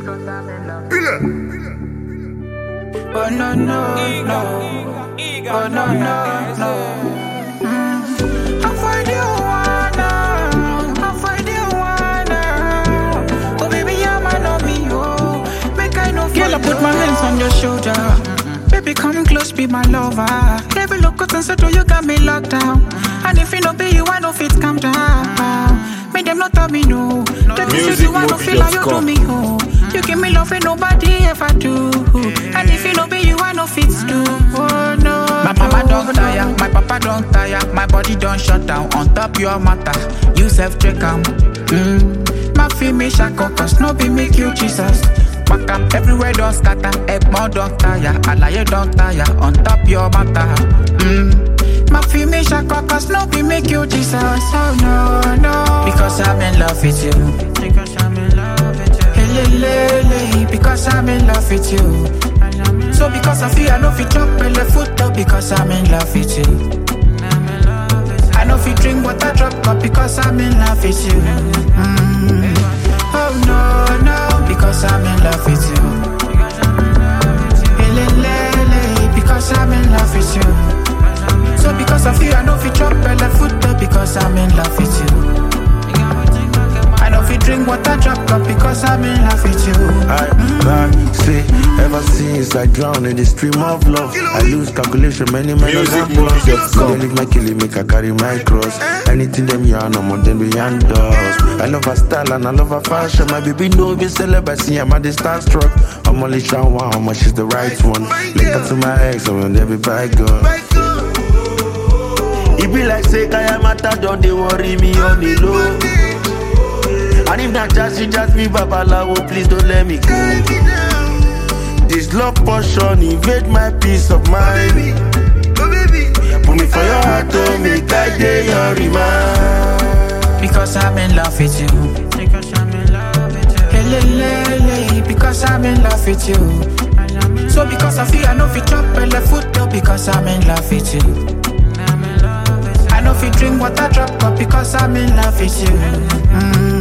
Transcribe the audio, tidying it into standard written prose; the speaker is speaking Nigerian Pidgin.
Oh no no no, oh no no no. How far do you wanna? How far do you wanna? Oh baby, you're man on me, oh. Make I know. Girl, I put my hands on your shoulder. Baby, come close, be my lover. Every look at and settle, you got me locked down. And if you don't pay, you I know fit calm down. Make them not tell me no. That is you want to feel like you do me oh. You give me love and nobody ever do. And if you don't pay, you I know fit do. Oh no. My mama don't tire, my papa don't tire, my body don't shut down. On top your matter, you self check out. My feel me shackle, cause no be make you Jesus. Back up everywhere, don't scatter. Egmont don't tire, Alaye don't tire. On top your matter. My feel me shackle, cause no be make you Jesus. Oh no, no. Because I'm in love with you. Because I'm in love with you. Hey, because I'm in love with you. So because I feel I know fit chop belly foot up. Because I'm in love with you. I know fit drink water drop up. Because I'm in love with you. Oh no, no. Because I'm in love with you. Hey, because I'm in love with you. So because of you, I know if you drop belly foot up. Because I'm in love with you. I know if you drink water drop up. Because I'm in love with you. I can't say ever since I drown in the stream of love. I lose calculation, many men have lost. Don't leave my killing, make I carry my cross. Anything them yarn, no more than beyond us. I love her style and I love her fashion. My baby know be celebrity, I'm at the starstruck. I'm only trying one, how much is the right one. Link up to my ex, I'm gonna be by God. It be like say Kaya Mata, don't they worry me on the low. And if not just you just me babalawo, please don't let me go. This love portion invade my peace of mind. Put me for your heart, oh, make I day your remind. Because I'm in love with you. Because I'm in love with you. Hey, because I'm in love with you. So because I feel I know fit chop belly foot up. Because I'm in love with you. I know fit drink water drop up. Because I'm in love with you.